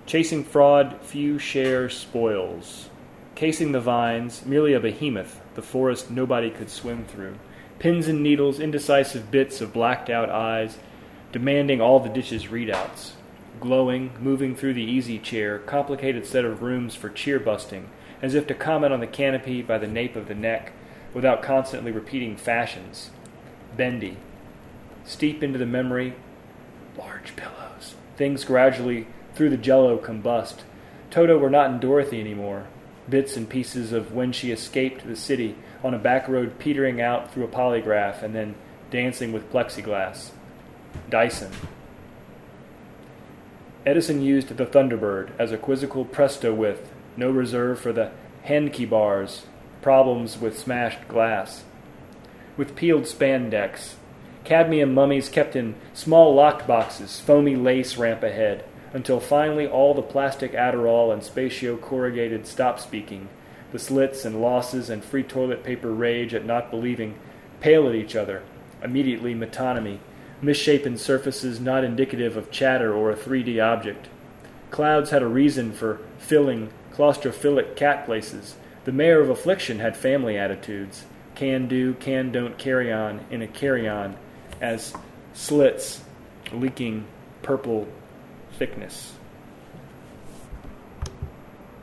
Chasing fraud, few share spoils. Casing the vines, merely a behemoth, the forest nobody could swim through. Pins and needles, indecisive bits of blacked-out eyes, demanding all the ditch's readouts. Glowing, moving through the easy chair, complicated set of rooms for cheer-busting, as if to comment on the canopy by the nape of the neck, without constantly repeating fashions. Bendy. Steep into the memory, large pillows. Things gradually, through the jello, combust. Toto were not in Dorothy anymore. Bits and pieces of when she escaped the city, on a back road petering out through a polygraph, and then dancing with plexiglass. Dyson. Edison used the Thunderbird as a quizzical presto with, no reserve for the Henke bars, problems with smashed glass. With peeled spandex. Cadmium mummies kept in small locked boxes, foamy lace ramp ahead, until finally all the plastic Adderall and spatio-corrugated stop speaking, the slits and losses and free toilet paper rage at not believing, pale at each other, immediately metonymy, misshapen surfaces not indicative of chatter or a 3D object. Clouds had a reason for filling claustrophilic cat places. The mayor of affliction had family attitudes. Can do, can don't carry on in a carry-on as slits leaking purple thickness.